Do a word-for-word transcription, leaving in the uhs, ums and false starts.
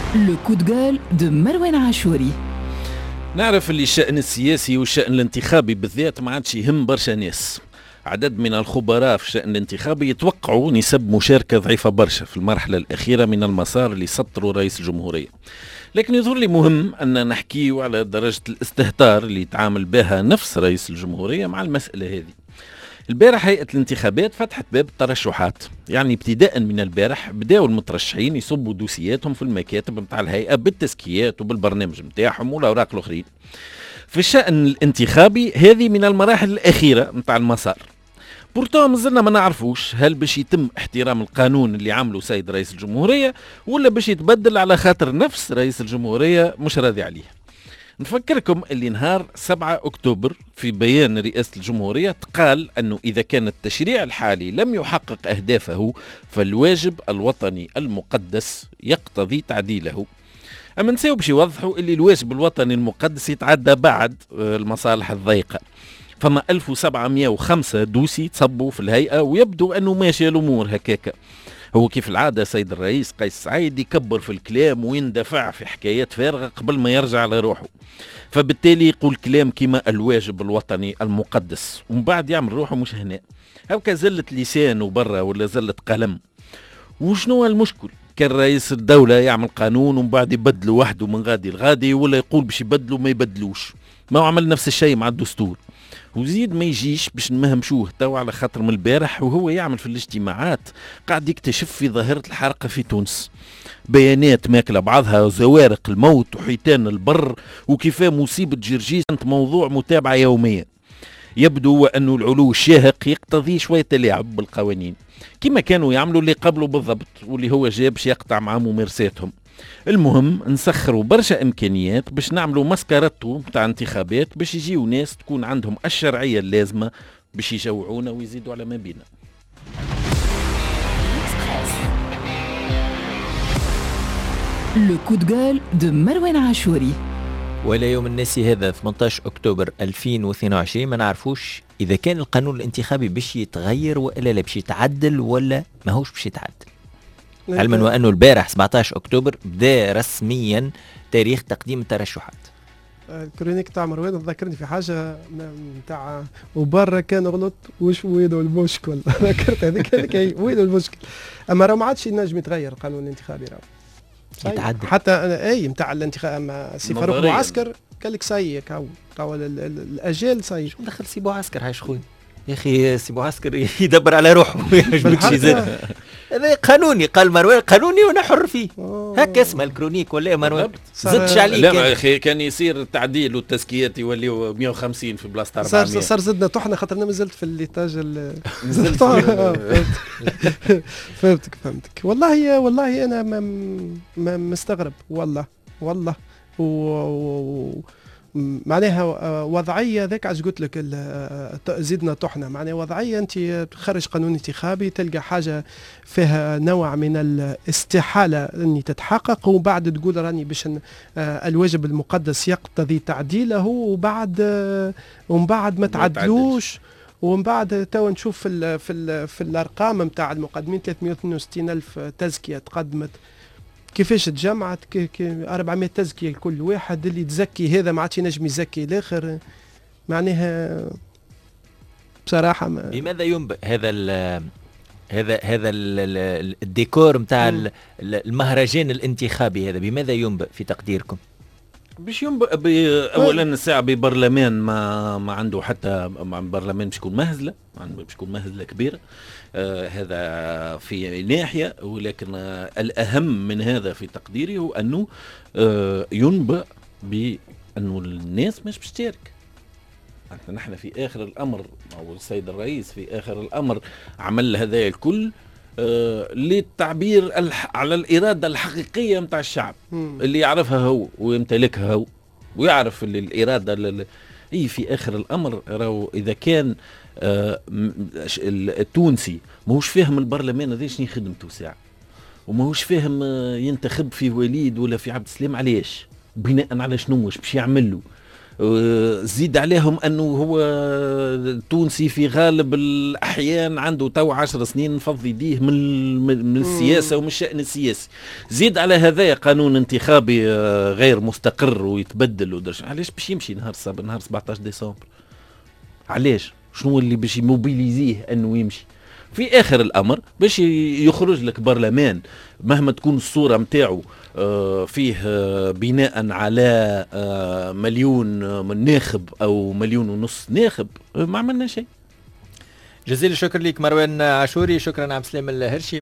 لو كو دو غول دو مروان عاشوري. نعرف اللي الشأن السياسي والشأن الانتخابي بالذات ما عادش يهم برشا ناس. عدد من الخبراء في الشأن الانتخابي يتوقعوا نسب مشاركة ضعيفة برشا في المرحلة الأخيرة من المسار اللي سطره رئيس الجمهورية. لكن يظهر لي مهم أن نحكي على درجة الاستهتار اللي يتعامل بها نفس رئيس الجمهورية مع المسألة هذه. البارح هيئة الانتخابات فتحت باب الترشحات، يعني ابتداء من البارح بداوا المترشحين يصبوا دوسياتهم في المكاتب متاع الهيئة بالتزكيات وبالبرنامج متاعهم والأوراق الأخرين. في الشأن الانتخابي هذه من المراحل الأخيرة متاع المسار. بورتو مازلنا ما نعرفوش هل باش يتم احترام القانون اللي عمله سيد رئيس الجمهورية ولا باش يتبدل على خاطر نفس رئيس الجمهورية مش راضي عليه. نفكركم اللي نهار سبعة أكتوبر في بيان رئاسة الجمهورية تقال أنه إذا كان التشريع الحالي لم يحقق أهدافه فالواجب الوطني المقدس يقتضي تعديله. أما نساو باش يوضحوا اللي الواجب الوطني المقدس يتعدى بعد المصالح الضيقة. فما ألف وسبعمائة وخمسة دوسي تصبوا في الهيئة ويبدو أنه ماشي الأمور هكاكا. هو كيف العادة سيد الرئيس قيس سعيد يكبر في الكلام ويندفع في حكايات فارغة قبل ما يرجع على روحه، فبالتالي يقول كلام كما الواجب الوطني المقدس ومن بعد يعمل روحه مش هنا. هكا زلت لسان وبرا ولا زلت قلم. وشنو المشكل؟ كان رئيس الدولة يعمل قانون ومن بعد يبدله وحده من غادي لغادي ولا يقول باش يبدلوا ما يبدلوش. ما هو عمل نفس الشيء مع الدستور. وزيد ما يجيش باش نمهمشوه تو على خاطر من البارح وهو يعمل في الاجتماعات قاعد يكتشف في ظاهرة الحرقة في تونس، بيانات ماكلة بعضها، زوارق الموت وحيتان البر وكيفاه مصيبة جرجيس كانت موضوع متابعة يومية. يبدو أنه العلو الشاهق يقتضي شوية تلاعب بالقوانين كما كانوا يعملوا اللي قبله بالضبط واللي هو جاب باش يقطع مع ممارساتهم. المهم نسخروا برشا امكانيات باش نعملوا مسكرتو بتاع انتخابات باش يجيو ناس تكون عندهم الشرعيه اللازمه باش يجوعونا ويزيدوا على ما بينا. لو كو دو غول دو مروان عاشوري. ولا يوم الناس هذا ثمانية عشر أكتوبر ألفين واثنين وعشرين ما نعرفوش إذا كان القانون الانتخابي باش يتغير ولا لا باش يتعدل ولا ما هوش باش يتعدل. علما وأنه البارح سبعة عشر أكتوبر بدأ رسميا تاريخ تقديم الترشحات. الكرونيك تاع مروان ذكرني في حاجة نتاع وبرا كان غلط وش وينو المشكل. ذكرت هذيك هذيك وينو المشكل. أما راه ما عادش ينجم يتغير القانون الانتخابي راه يتعدل حتى اي نتاع الانتخاب. اما سي فاروق معسكر قال لك سي كاو تو الاجال سي شو دخل سي بوعسكر هاي شخوي يا اخي. سي بوعسكر يدبر على روحه ما يعجبكش زاد. هذا قانوني قال مروان قانوني وانا حر فيه. هكا اسمه الكرونيك ولا مروان زدتش عليك. لا يا اخي كان يصير التعديل والتسكيات يوليو مئة وخمسين في بلاصه أربعمائة. صار صار زدنا طحنا خاطرنا مازلت في الليتاج. فهمتك فهمتك والله والله انا ما مستغرب والله والله و معناها وضعيه ذاك عاش قلت لك زدنا طحنا. معناها وضعيه انت تخرج قانون انتخابي تلقى حاجه فيها نوع من الاستحاله اني تتحقق وبعد تقول راني باش الواجب المقدس يقتضي تعديله وبعد ومن بعد ما تعدلوش ومن بعد تو نشوف في ال في ال في الارقام نتاع المقدمين ثلاثمائة واثنين وستين ألف تزكيه تقدمت كيفاش تجمعت أربعمائة تزكية لكل واحد. اللي تزكي هذا ما عادش ينجم يزكي الآخر. معناها بصراحة ما لماذا ينبئ هذا ال هذا هذا ال الديكور متاع المهرجان الانتخابي هذا بماذا ينبئ في تقديركم؟ باش ينبئ اولا الساعه ببرلمان ما ما عنده حتى برلمان باش يكون مهزله باش يكون مهزله كبيره. آه هذا في ناحيه ولكن آه الاهم من هذا في تقديري هو انه آه ينبئ بانه الناس مش باش تشارك. نحن في اخر الامر او السيد الرئيس في اخر الامر عمل هذا الكل آه للتعبير على الإرادة الحقيقية متاع الشعب مم. اللي يعرفها هو ويمتلكها هو ويعرف اللي الإرادة اللي هي في آخر الأمر. راهو إذا كان آه التونسي ماهوش فاهم البرلمان هذا شنو خدمته ساعة وماهوش فاهم آه ينتخب في وليد ولا في عبد السلام علاش بناء على شنو باش يعمل له زيد عليهم أنه هو التونسي في غالب الأحيان عنده تو عشر سنين فض يديه من, من السياسة ومن الشأن السياسي. زيد على هذا قانون انتخابي غير مستقر ويتبدل ودرش. علاش باش يمشي نهار السبت نهار سبعطاش ديسمبر؟ علاش؟ شنو اللي باش يموبيليزيه أنه يمشي؟ في آخر الأمر باش يخرج لك برلمان مهما تكون الصورة متاعه فيه بناء على مليون من ناخب أو مليون ونص ناخب، ما عملنا شيء. جزيل الشكر لك مروان عاشوري، شكرا عبد السلام الهرشي.